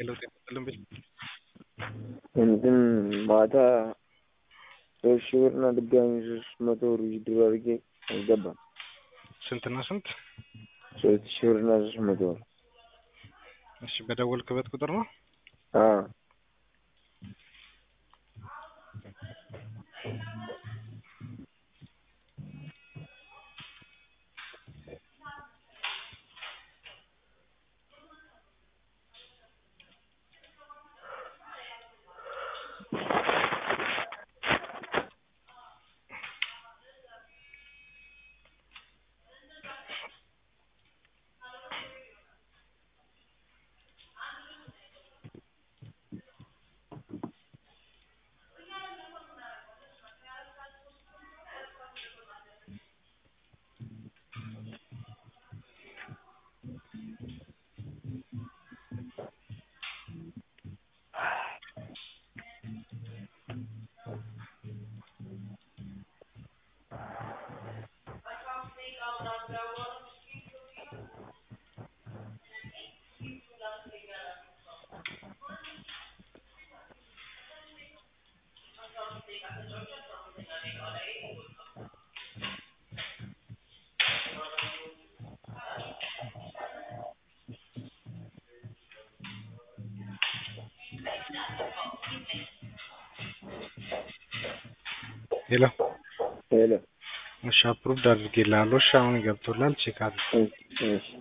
ሌሎች የለም ብቻ እንትን ማታ 3,000 ብርና ድጋሚ 300 ብር ዊዝድሮ አድርጌ አልገባም። ስንትና ስንት? 3,000 ብርና 300 ብር። እሺ በደወልክበት ቁጥር ነው? አዎ ሄሎ ሄሎ እሺ አፕሩቭድ አድርጌልሃለሁ። እሺ አሁን ገብቶላል ቼክ አድርግ። እሺ